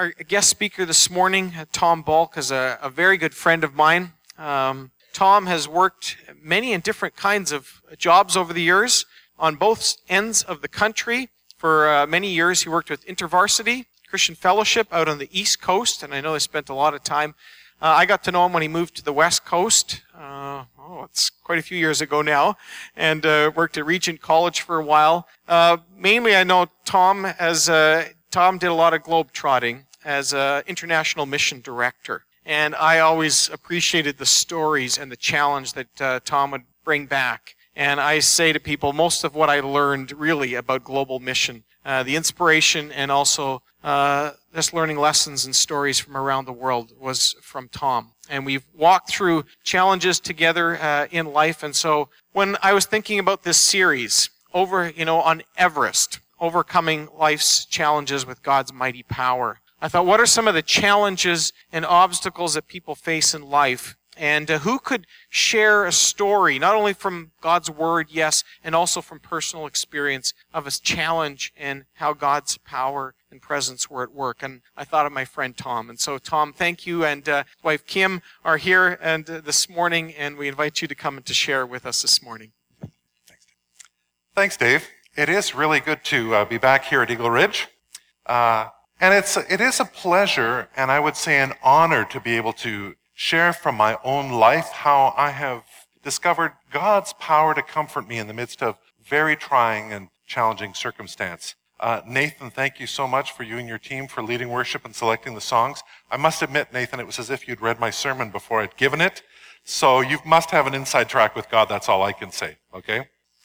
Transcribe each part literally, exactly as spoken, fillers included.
Our guest speaker this morning, Tom Bulk, is a, a very good friend of mine. Um, Tom has worked many and different kinds of jobs over the years on both ends of the country. For uh, many years, he worked with InterVarsity Christian Fellowship out on the East Coast, and I know he spent a lot of time. Uh, I got to know him when he moved to the West Coast. Uh, oh, it's quite a few years ago now, and uh, worked at Regent College for a while. Uh, mainly, I know Tom as uh, Tom did a lot of globe trotting as an international mission director. And I always appreciated the stories and the challenge that uh, Tom would bring back. And I say to people, most of what I learned really about global mission, uh, the inspiration and also uh, just learning lessons and stories from around the world was from Tom. And we've walked through challenges together uh, in life. And so when I was thinking about this series over, you know, on Everest, overcoming life's challenges with God's mighty power, I thought, what are some of the challenges and obstacles that people face in life? And uh, who could share a story, not only from God's Word, yes, and also from personal experience of a challenge and how God's power and presence were at work? And I thought of my friend Tom. And so, Tom, thank you, and uh, wife Kim are here and uh, this morning, and we invite you to come and to share with us this morning. Thanks, Dave. Thanks, Dave. It is really good to uh, be back here at Eagle Ridge. Uh, And it's it is a pleasure, and I would say an honor, to be able to share from my own life how I have discovered God's power to comfort me in the midst of very trying and challenging circumstance. Uh, Nathan, thank you so much for you and your team for leading worship and selecting the songs. I must admit, Nathan, it was as if you'd read my sermon before I'd given it. So you must have an inside track with God. That's all I can say, okay?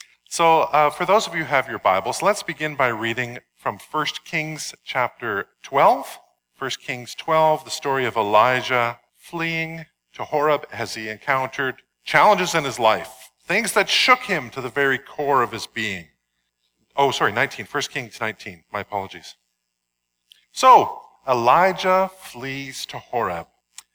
So uh, for those of you who have your Bibles, let's begin by reading from First Kings chapter twelve. First Kings twelve, the story of Elijah fleeing to Horeb as he encountered challenges in his life, things that shook him to the very core of his being. Oh, sorry, nineteen, First Kings nineteen, my apologies. So, Elijah flees to Horeb.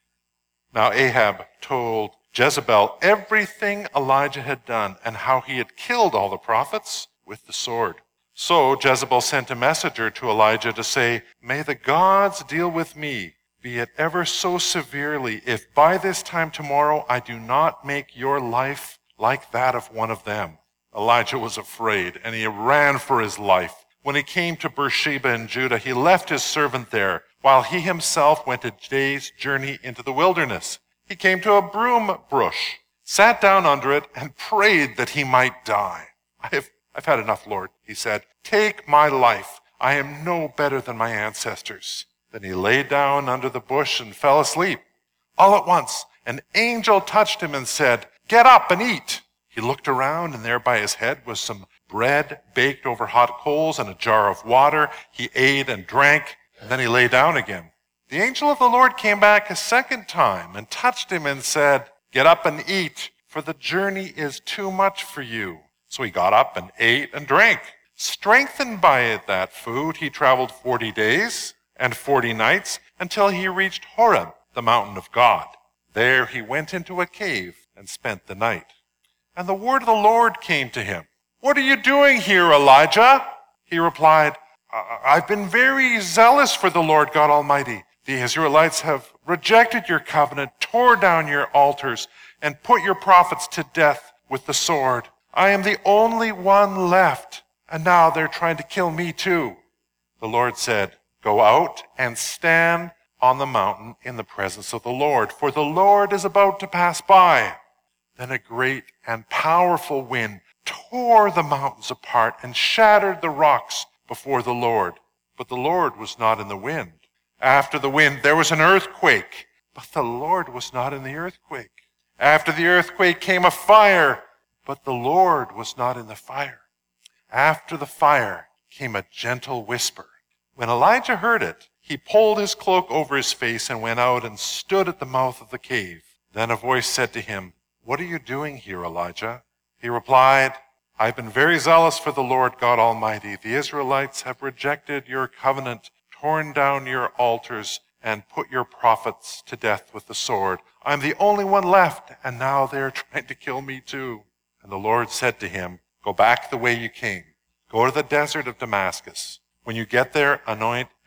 Now Ahab told Jezebel everything Elijah had done and how he had killed all the prophets with the sword. So Jezebel sent a messenger to Elijah to say, "May the gods deal with me, be it ever so severely, if by this time tomorrow I do not make your life like that of one of them." Elijah was afraid, and he ran for his life. When he came to Beersheba in Judah, he left his servant there, while he himself went a day's journey into the wilderness. He came to a broom bush, sat down under it, and prayed that he might die. I have I've had enough, Lord, he said. Take my life. I am no better than my ancestors. Then he lay down under the bush and fell asleep. All at once, an angel touched him and said, "Get up and eat." He looked around, and there by his head was some bread baked over hot coals and a jar of water. He ate and drank, and then he lay down again. The angel of the Lord came back a second time and touched him and said, "Get up and eat, for the journey is too much for you." So he got up and ate and drank. Strengthened by that food, he traveled forty days and forty nights until he reached Horeb, the mountain of God. There he went into a cave and spent the night. And the word of the Lord came to him. "What are you doing here, Elijah?" He replied, "I've been very zealous for the Lord God Almighty. The Israelites have rejected your covenant, tore down your altars, and put your prophets to death with the sword. I am the only one left, and now they're trying to kill me too." The Lord said, "Go out and stand on the mountain in the presence of the Lord, for the Lord is about to pass by." Then a great and powerful wind tore the mountains apart and shattered the rocks before the Lord. But the Lord was not in the wind. After the wind, there was an earthquake, but the Lord was not in the earthquake. After the earthquake came a fire, but the Lord was not in the fire. After the fire came a gentle whisper. When Elijah heard it, he pulled his cloak over his face and went out and stood at the mouth of the cave. Then a voice said to him, "What are you doing here, Elijah?" He replied, "I've been very zealous for the Lord God Almighty. The Israelites have rejected your covenant, torn down your altars, and put your prophets to death with the sword. I'm the only one left, and now they're trying to kill me too." And the Lord said to him, "Go back the way you came. Go to the desert of Damascus. When you get there, anoint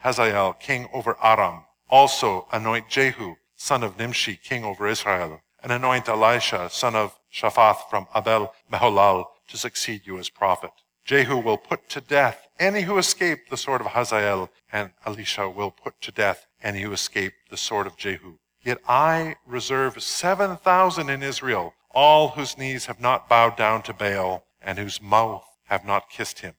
Hazael king over Aram. Also anoint Jehu, son of Nimshi, king over Israel, and anoint Elisha, son of Shaphat from Abel Meholal, to succeed you as prophet. Jehu will put to death any who escape the sword of Hazael, and Elisha will put to death any who escape the sword of Jehu. Yet I reserve seven thousand in Israel, all whose knees have not bowed down to Baal, and whose mouth have not kissed him.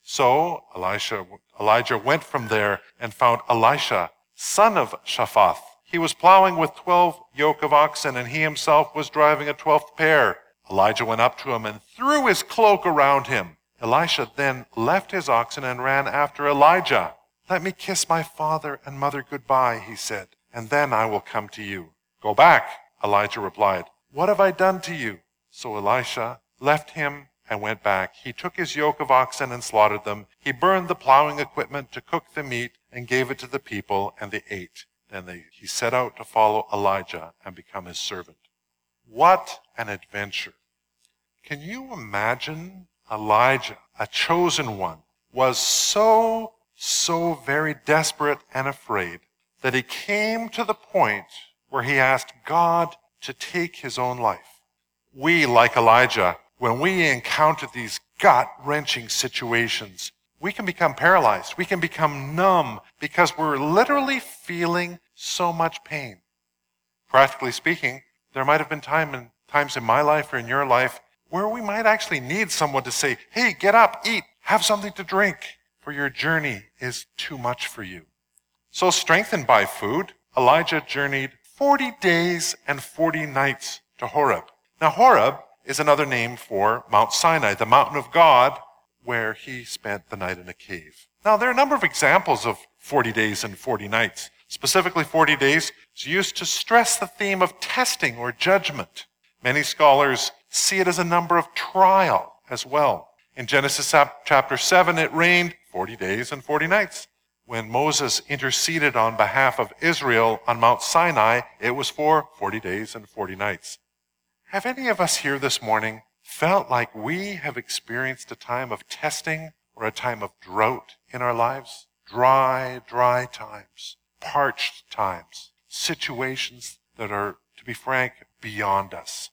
So Elisha, Elijah went from there and found Elisha, son of Shaphat. He was plowing with twelve yoke of oxen, and he himself was driving a twelfth pair. Elijah went up to him and threw his cloak around him. Elisha then left his oxen and ran after Elijah. Let me kiss my father and mother goodbye, he said, and then I will come to you. Go back, Elijah replied. What have I done to you? So Elisha left him and went back. He took his yoke of oxen and slaughtered them. He burned the plowing equipment to cook the meat and gave it to the people, and they ate. Then they, he set out to follow Elijah and become his servant. What an adventure. Can you imagine Elijah, a chosen one, was so, so very desperate and afraid that he came to the point where he asked God to take his own life. We, like Elijah, when we encounter these gut-wrenching situations, we can become paralyzed. We can become numb because we're literally feeling so much pain. Practically speaking, there might have been time in, times in my life or in your life where we might actually need someone to say, hey, get up, eat, have something to drink, for your journey is too much for you. So strengthened by food, Elijah journeyed forty days and forty nights to Horeb. Now Horeb is another name for Mount Sinai, the mountain of God, where he spent the night in a cave. Now there are a number of examples of forty days and forty nights. Specifically, forty days is used to stress the theme of testing or judgment. Many scholars see it as a number of trial as well. In Genesis chapter seven, it rained forty days and forty nights. When Moses interceded on behalf of Israel on Mount Sinai, it was for forty days and forty nights. Have any of us here this morning felt like we have experienced a time of testing or a time of drought in our lives? Dry, dry times, parched times, situations that are, to be frank, beyond us.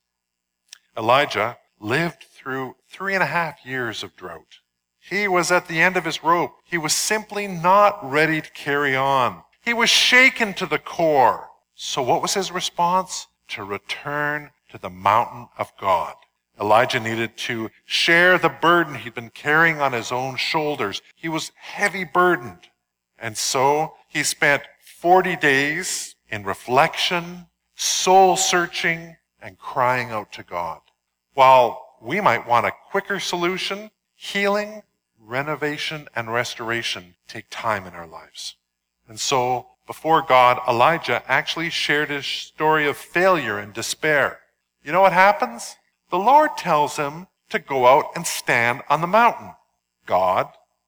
Elijah lived through three and a half years of drought. He was at the end of his rope. He was simply not ready to carry on. He was shaken to the core. So what was his response? To return to the mountain of God. Elijah needed to share the burden he'd been carrying on his own shoulders. He was heavy burdened. And so he spent forty days in reflection, soul searching, and crying out to God. While we might want a quicker solution, healing, renovation, and restoration take time in our lives. And so, before God, Elijah actually shared his story of failure and despair. You know what happens? The Lord tells him to go out and stand on the mountain. God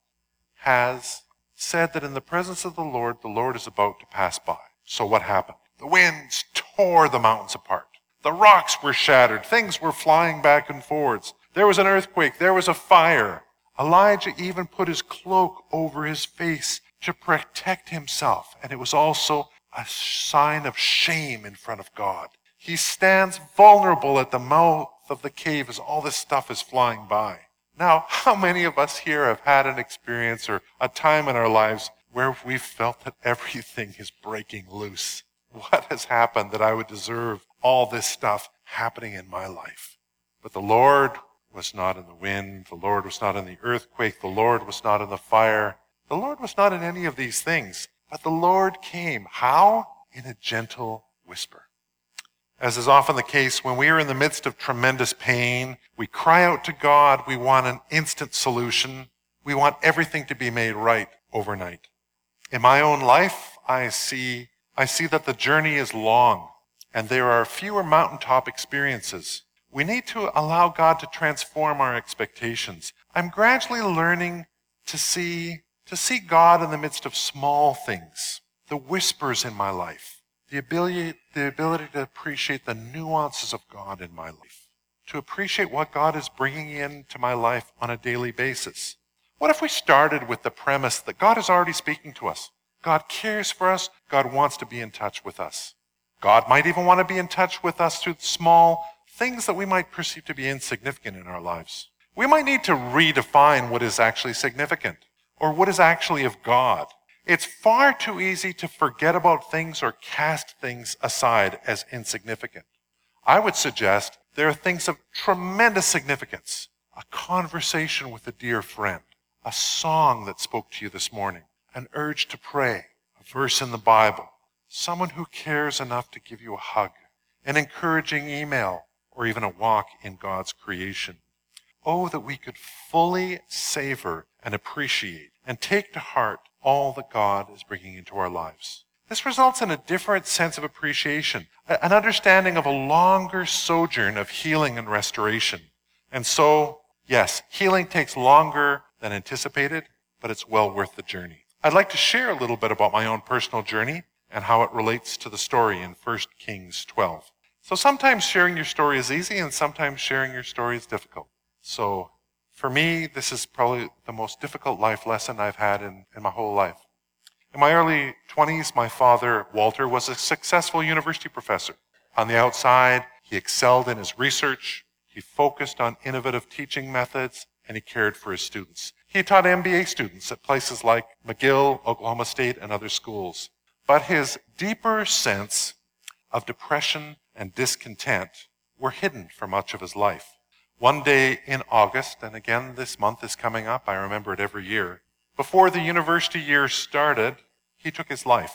has said that in the presence of the Lord, the Lord is about to pass by. So what happened? The winds tore the mountains apart. The rocks were shattered. Things were flying back and forwards. There was an earthquake. There was a fire. Elijah even put his cloak over his face to protect himself. And it was also a sign of shame in front of God. He stands vulnerable at the mouth of the cave as all this stuff is flying by. Now, how many of us here have had an experience or a time in our lives where we've felt that everything is breaking loose? What has happened that I would deserve all this stuff happening in my life? But the Lord was not in the wind. The Lord was not in the earthquake. The Lord was not in the fire. The Lord was not in any of these things. But the Lord came. How? In a gentle whisper. As is often the case, when we are in the midst of tremendous pain, we cry out to God. We want an instant solution. We want everything to be made right overnight. In my own life, I see, I see that the journey is long, and there are fewer mountaintop experiences. We need to allow God to transform our expectations. I'm gradually learning to see, to see God in the midst of small things, the whispers in my life. The ability, the ability to appreciate the nuances of God in my life, to appreciate what God is bringing into my life on a daily basis. What if we started with the premise that God is already speaking to us? God cares for us. God wants to be in touch with us. God might even want to be in touch with us through small things that we might perceive to be insignificant in our lives. We might need to redefine what is actually significant or what is actually of God. It's far too easy to forget about things or cast things aside as insignificant. I would suggest there are things of tremendous significance. A conversation with a dear friend, a song that spoke to you this morning, an urge to pray, a verse in the Bible, someone who cares enough to give you a hug, an encouraging email, or even a walk in God's creation. Oh, that we could fully savor and appreciate and take to heart all that God is bringing into our lives. This results in a different sense of appreciation, an understanding of a longer sojourn of healing and restoration. And so, yes, healing takes longer than anticipated, but it's well worth the journey. I'd like to share a little bit about my own personal journey and how it relates to the story in First Kings twelve. So sometimes sharing your story is easy and sometimes sharing your story is difficult. So for me, this is probably the most difficult life lesson I've had in, in my whole life. In my early twenties, my father, Walter, was a successful university professor. On the outside, he excelled in his research, he focused on innovative teaching methods, and he cared for his students. He taught M B A students at places like McGill, Oklahoma State, and other schools. But his deeper sense of depression and discontent were hidden for much of his life. One day in August, and again this month is coming up, I remember it every year, before the university year started, he took his life.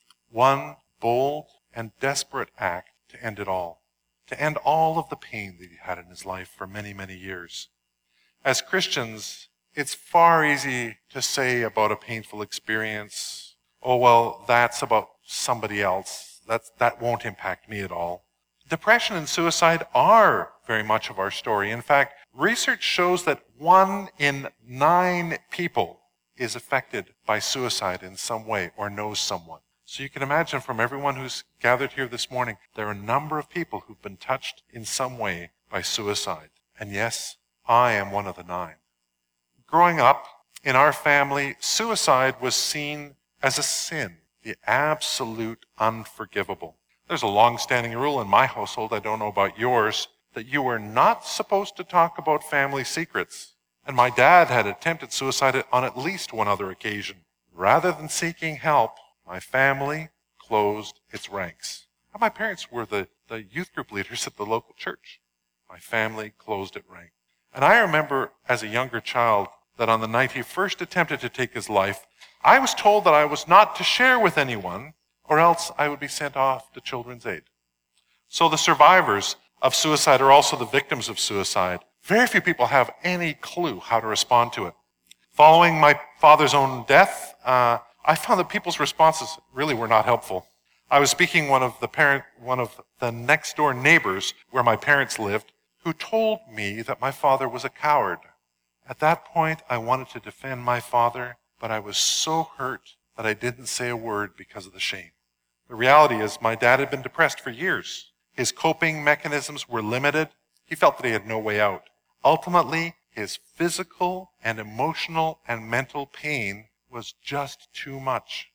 One bold and desperate act to end it all, to end all of the pain that he had in his life for many, many years. As Christians, it's far easy to say about a painful experience, oh, well, that's about somebody else. That's, that won't impact me at all. Depression and suicide are very much of our story. In fact, research shows that one in nine people is affected by suicide in some way or knows someone. So you can imagine from everyone who's gathered here this morning, there are a number of people who've been touched in some way by suicide. And yes, I am one of the nine. Growing up, in our family, suicide was seen as a sin, the absolute unforgivable. There's a long-standing rule in my household, I don't know about yours, that you were not supposed to talk about family secrets. And my dad had attempted suicide on at least one other occasion. Rather than seeking help, my family closed its ranks. And my parents were the, the youth group leaders at the local church. My family closed its ranks. And I remember as a younger child that on the night he first attempted to take his life, I was told that I was not to share with anyone, or else I would be sent off to Children's Aid. So the survivors of suicide are also the victims of suicide. Very few people have any clue how to respond to it. Following my father's own death, uh, I found that people's responses really were not helpful. I was speaking one of the parent, one of the next door neighbors where my parents lived, who told me that my father was a coward. At that point, I wanted to defend my father, but I was so hurt that I didn't say a word because of the shame. The reality is my dad had been depressed for years. His coping mechanisms were limited. He felt that he had no way out. Ultimately, his physical and emotional and mental pain was just too much.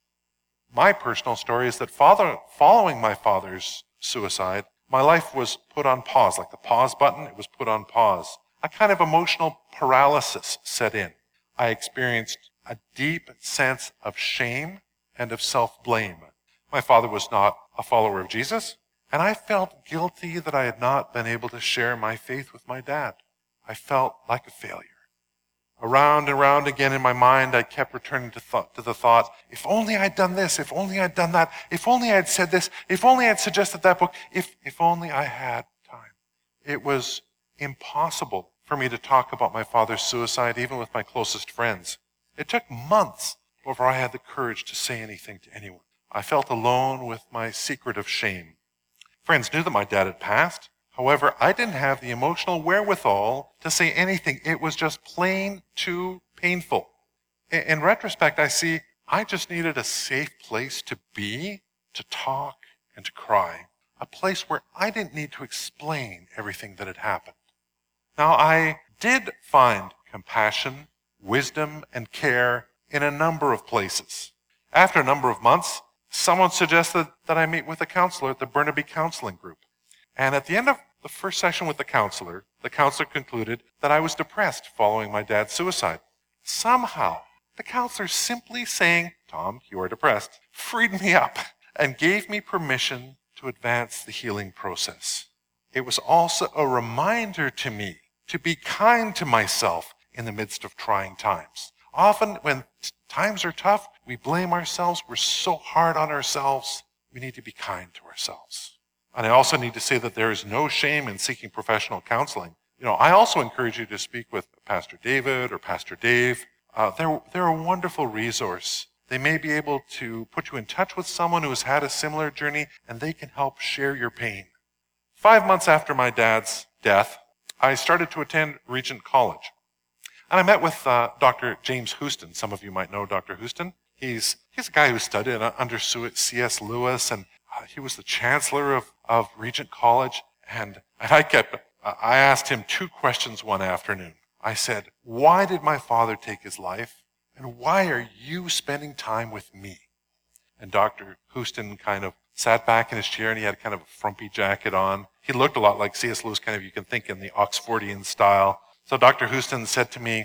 My personal story is that father, following my father's suicide, my life was put on pause, like the pause button, it was put on pause. A kind of emotional paralysis set in. I experienced a deep sense of shame and of self-blame. My father was not a follower of Jesus, and I felt guilty that I had not been able to share my faith with my dad. I felt like a failure. Around and around again in my mind, I kept returning to, thought, to the thought, if only I'd done this, if only I'd done that, if only I'd said this, if only I'd suggested that book, if, if only I had time. It was impossible for me to talk about my father's suicide, even with my closest friends. It took months before I had the courage to say anything to anyone. I felt alone with my secret of shame. Friends knew that my dad had passed. However, I didn't have the emotional wherewithal to say anything. It was just plain too painful. In retrospect, I see I just needed a safe place to be, to talk, and to cry. A place where I didn't need to explain everything that had happened. Now, I did find compassion, wisdom, and care in a number of places. After a number of months, someone suggested that I meet with a counselor at the Burnaby Counseling Group. And at the end of the first session with the counselor, the counselor concluded that I was depressed following my dad's suicide. Somehow, the counselor simply saying, "Tom, you are depressed," freed me up and gave me permission to advance the healing process. It was also a reminder to me to be kind to myself in the midst of trying times. Often when times are tough, we blame ourselves. We're so hard on ourselves. We need to be kind to ourselves. And I also need to say that there is no shame in seeking professional counseling. You know, I also encourage you to speak with Pastor David or Pastor Dave. Uh, they're, they're a wonderful resource. They may be able to put you in touch with someone who has had a similar journey, and they can help share your pain. Five months after my dad's death, I started to attend Regent College. And I met with uh, Doctor James Houston. Some of you might know Doctor Houston. He's, he's a guy who studied under C S Lewis, and uh, he was the chancellor of, of Regent College. And, and I kept, uh, I asked him two questions one afternoon. I said, "Why did my father take his life? And why are you spending time with me?" And Doctor Houston kind of sat back in his chair, and he had kind of a frumpy jacket on. He looked a lot like C S Lewis, kind of, you can think in the Oxfordian style. So Doctor Houston said to me,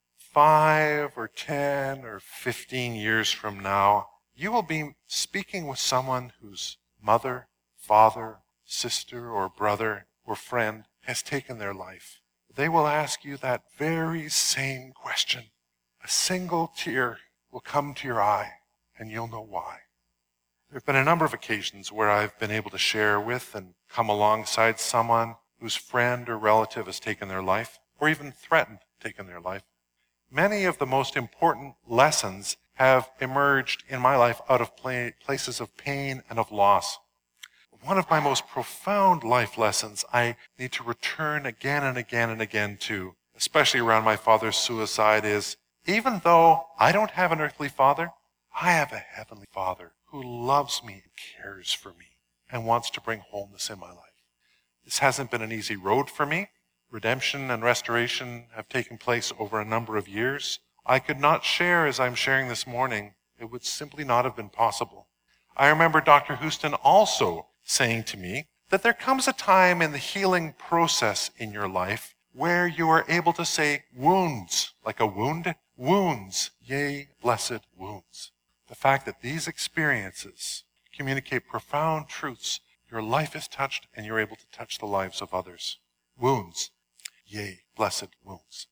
five or ten or fifteen years from now, you will be speaking with someone whose mother, father, sister, or brother, or friend has taken their life. They will ask you that very same question. A single tear will come to your eye, and you'll know why. There have been a number of occasions where I've been able to share with and come alongside someone whose friend or relative has taken their life, or even threatened taking their life. Many of the most important lessons have emerged in my life out of play, places of pain and of loss. One of my most profound life lessons I need to return again and again and again to, especially around my father's suicide, is even though I don't have an earthly father, I have a heavenly Father who loves me and cares for me and wants to bring wholeness in my life. This hasn't been an easy road for me. Redemption and restoration have taken place over a number of years. I could not share as I'm sharing this morning. It would simply not have been possible. I remember Doctor Houston also saying to me that there comes a time in the healing process in your life where you are able to say wounds, like a wound, wounds, yea, blessed wounds. The fact that these experiences communicate profound truths, your life is touched and you're able to touch the lives of others. Wounds, yea, blessed wounds.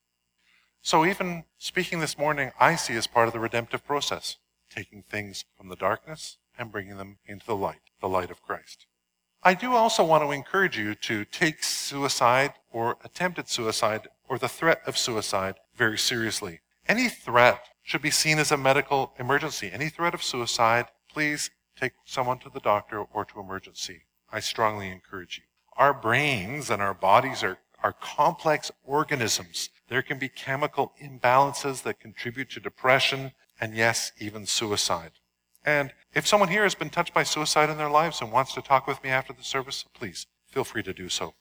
So even speaking this morning, I see as part of the redemptive process, taking things from the darkness and bringing them into the light, the light of Christ. I do also want to encourage you to take suicide or attempted suicide or the threat of suicide very seriously. Any threat should be seen as a medical emergency. Any threat of suicide, please take someone to the doctor or to emergency. I strongly encourage you. Our brains and our bodies are, are complex organisms. There can be chemical imbalances that contribute to depression and, yes, even suicide. And if someone here has been touched by suicide in their lives and wants to talk with me after the service, please feel free to do so.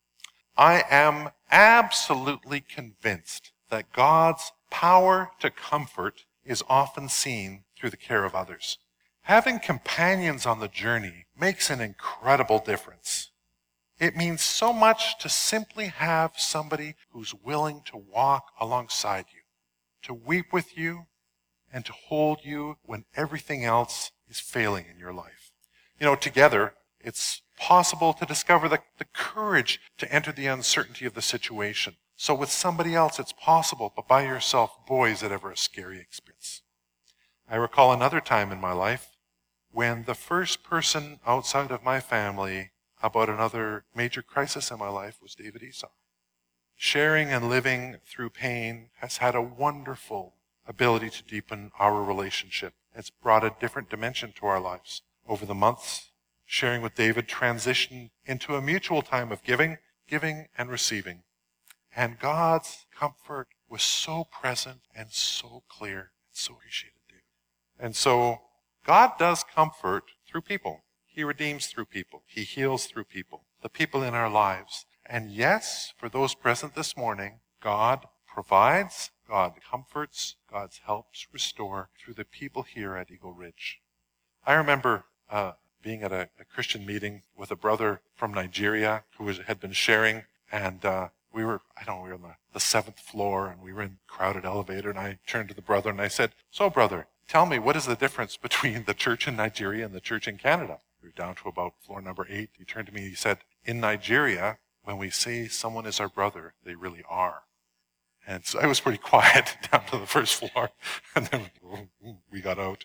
I am absolutely convinced that God's power to comfort is often seen through the care of others. Having companions on the journey makes an incredible difference. It means so much to simply have somebody who's willing to walk alongside you, to weep with you, and to hold you when everything else is failing in your life. You know, together, it's possible to discover the, the courage to enter the uncertainty of the situation. So with somebody else, it's possible, but by yourself, boy, is it ever a scary experience. I recall another time in my life when the first person outside of my family about another major crisis in my life was David Esau. Sharing and living through pain has had a wonderful ability to deepen our relationship. It's brought a different dimension to our lives. Over the months, sharing with David transitioned into a mutual time of giving, giving and receiving. And God's comfort was so present and so clear and so appreciated, David. And so God does comfort through people. He redeems through people. He heals through people, the people in our lives. And yes, for those present this morning, God provides, God comforts, God helps restore through the people here at Eagle Ridge. I remember uh, being at a, a Christian meeting with a brother from Nigeria who was, had been sharing, and uh, we were, I don't know, we were on the, the seventh floor, and we were in a crowded elevator, and I turned to the brother and I said, "So brother, tell me, what is the difference between the church in Nigeria and the church in Canada?" We were down to about floor number eight. He turned to me and he said, "In Nigeria, when we say someone is our brother, they really are." And so I was pretty quiet down to the first floor, and then we got out.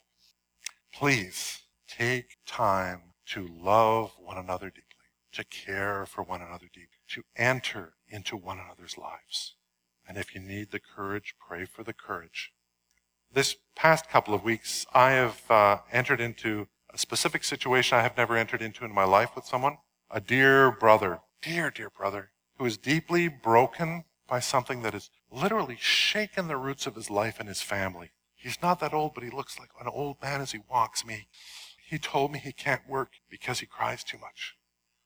Please take time to love one another deeply, to care for one another deeply, to enter into one another's lives. And if you need the courage, pray for the courage. This past couple of weeks, I have uh, entered into a specific situation I have never entered into in my life with someone. A dear brother, dear, dear brother, who is deeply broken by something that has literally shaken the roots of his life and his family. He's not that old, but he looks like an old man as he walks me. He told me he can't work because he cries too much.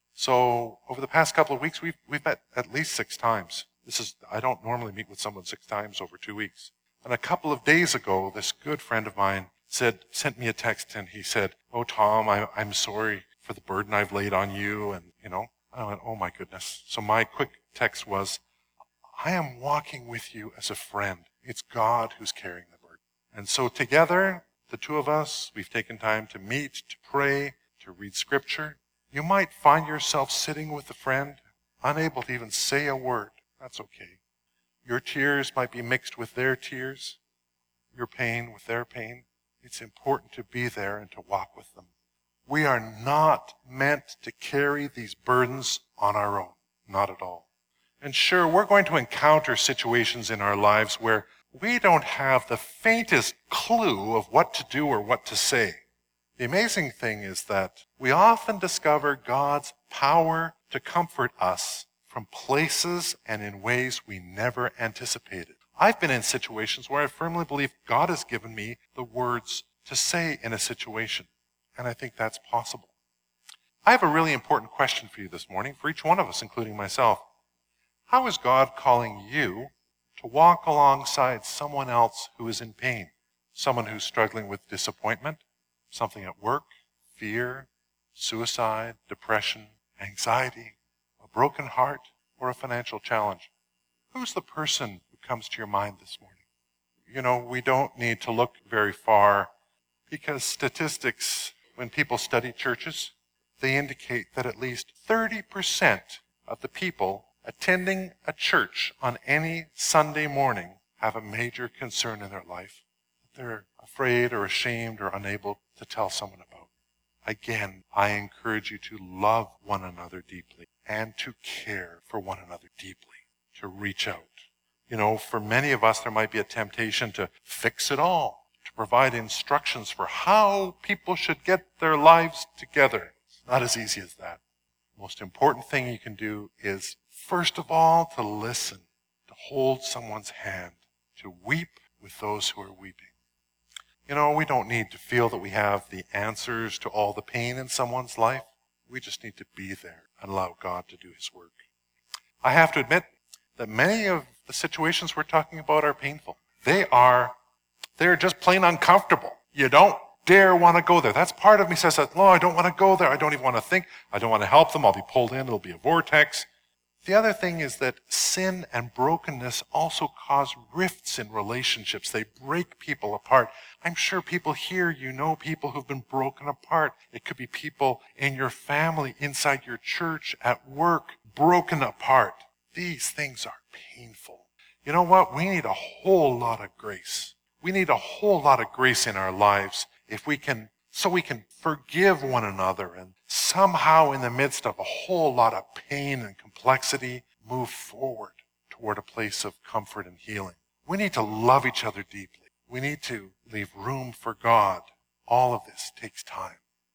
So over the past couple of weeks, we've, we've met at least six times. This is, I don't normally meet with someone six times over two weeks. And a couple of days ago, this good friend of mine said, sent me a text, and he said, "Oh, Tom, I, I'm sorry for the burden I've laid on you." And, you know, I went, oh my goodness. So my quick text was, "I am walking with you as a friend. It's God who's carrying the burden." And so together, the two of us, we've taken time to meet, to pray, to read scripture. You might find yourself sitting with a friend, unable to even say a word. That's okay. Your tears might be mixed with their tears, your pain with their pain. It's important to be there and to walk with them. We are not meant to carry these burdens on our own. Not at all. And sure, we're going to encounter situations in our lives where we don't have the faintest clue of what to do or what to say. The amazing thing is that we often discover God's power to comfort us from places and in ways we never anticipated. I've been in situations where I firmly believe God has given me the words to say in a situation, and I think that's possible. I have a really important question for you this morning, for each one of us, including myself. How is God calling you to walk alongside someone else who is in pain? Someone who's struggling with disappointment, something at work, fear, suicide, depression, anxiety, a broken heart, or a financial challenge? Who's the person who comes to your mind this morning? You know, we don't need to look very far, because statistics, when people study churches, they indicate that at least thirty percent of the people attending a church on any Sunday morning have a major concern in their life that they're afraid or ashamed or unable to tell someone about. Again, I encourage you to love one another deeply and to care for one another deeply, to reach out. You know, for many of us, there might be a temptation to fix it all, to provide instructions for how people should get their lives together. It's not as easy as that. The most important thing you can do is, first of all, to listen, to hold someone's hand, to weep with those who are weeping. You know, we don't need to feel that we have the answers to all the pain in someone's life. We just need to be there and allow God to do his work. I have to admit that many of the situations we're talking about are painful. They are, they're just plain uncomfortable. You don't dare want to go there. That's part of me says that, no, I don't want to go there. I don't even want to think. I don't want to help them. I'll be pulled in. It'll be a vortex. The other thing is that sin and brokenness also cause rifts in relationships. They break people apart. I'm sure people here, you know people who've been broken apart. It could be people in your family, inside your church, at work, broken apart. These things are painful. You know what? We need a whole lot of grace. We need a whole lot of grace in our lives if we can, so we can forgive one another and somehow in the midst of a whole lot of pain and complexity, move forward toward a place of comfort and healing. We need to love each other deeply. We need to leave room for God. All of this takes time.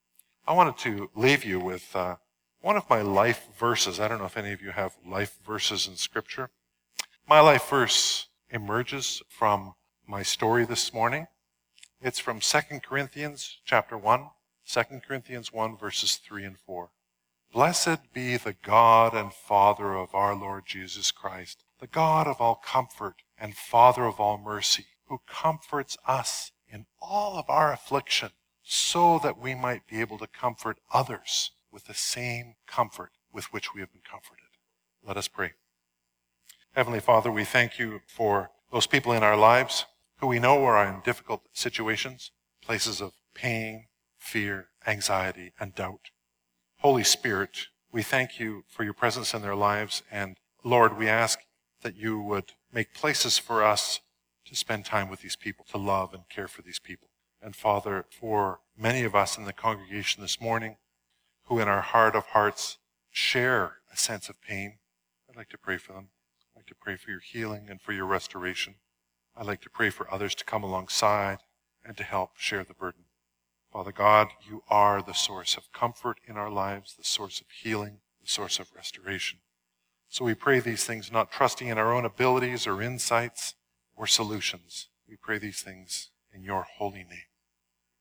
I wanted to leave you with uh, one of my life verses. I don't know if any of you have life verses in Scripture. My life verse emerges from my story this morning. It's from Second Corinthians chapter one. Second Corinthians one, verses three and four. Blessed be the God and Father of our Lord Jesus Christ, the God of all comfort and Father of all mercy, who comforts us in all of our affliction, so that we might be able to comfort others with the same comfort with which we have been comforted. Let us pray. Heavenly Father, we thank you for those people in our lives who we know are in difficult situations, places of pain, fear, anxiety, and doubt. Holy Spirit, we thank you for your presence in their lives, and Lord, we ask that you would make places for us to spend time with these people, to love and care for these people. And Father, for many of us in the congregation this morning who in our heart of hearts share a sense of pain, I'd like to pray for them. I'd like to pray for your healing and for your restoration. I'd like to pray for others to come alongside and to help share the burden. Father God, you are the source of comfort in our lives, the source of healing, the source of restoration. So we pray these things not trusting in our own abilities or insights or solutions. We pray these things in your holy name.